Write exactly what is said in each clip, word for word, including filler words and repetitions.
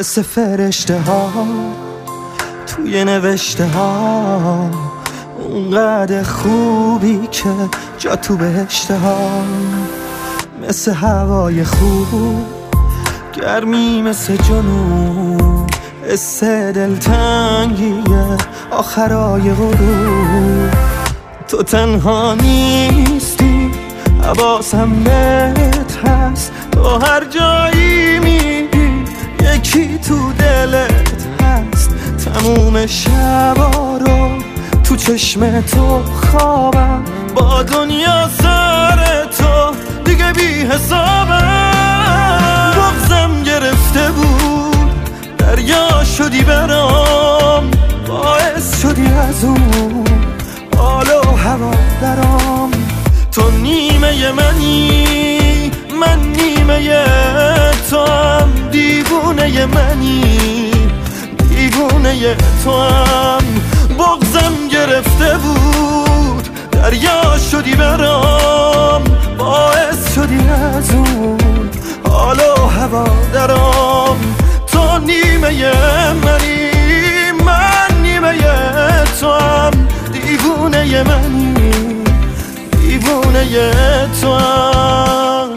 مثل فرشته ها توی نوشته ها، اونقدر خوبی که جا تو بهشته ها. مثل هوای خوب، گرمی مثل جنوب، حس دلتنگیه آخرای غروب. تو تنها نیستی، حواسم بهت هست، تو هر جایی میری یکی تو دلت هست. تموم شبا رو تو چشم تو خوابم، با دنیا سر تو دیگه بی حسابم. بغضم گرفته بود، دریا شدی برام، باعث شدی از اون حال و هوا درام. تو نیمه منی، من نیمه تو هم، دیوونه منی، دیوونه تو هم. بغضم گرفته بود، دریا شدی برام، باعث شدی از اون حال و هوا درام. تو نیمه منی، من نیمه تو هم، دیوونه منی، دیوونه تو هم.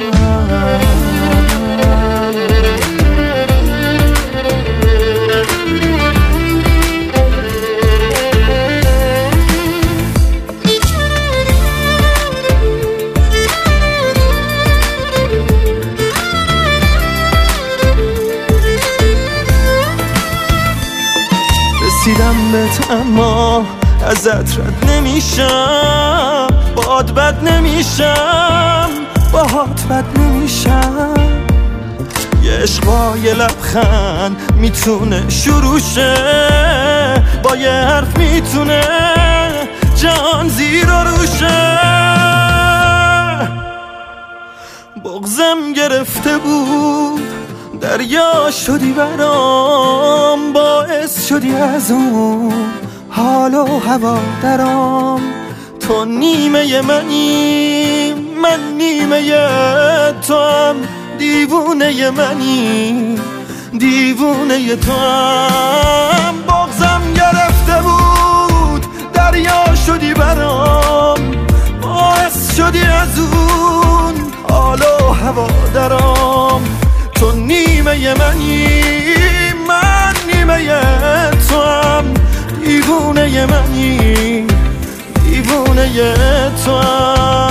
رسیدم بهت اما ازت رد نمیشم، باد بد نمیشم، باهات بد نمیشم. یه عشق با یه لبخند میتونه شروع شه، با یه حرف میتونه جهان زیر و روشه. بغضم گرفته بود، دریا شدی برام، باعث شدی از اون حال و هوا درام. تو نیمه منی، من نیمه تو هم، دیوونه منی، دیوونه تو هم. بغضم گرفته بود، دریا شدی برام، باعث شدی از اون حال و هوا درام. تو نیمه منی، من نیمه تو هم، دیوونه منی، دیوونه تو هم.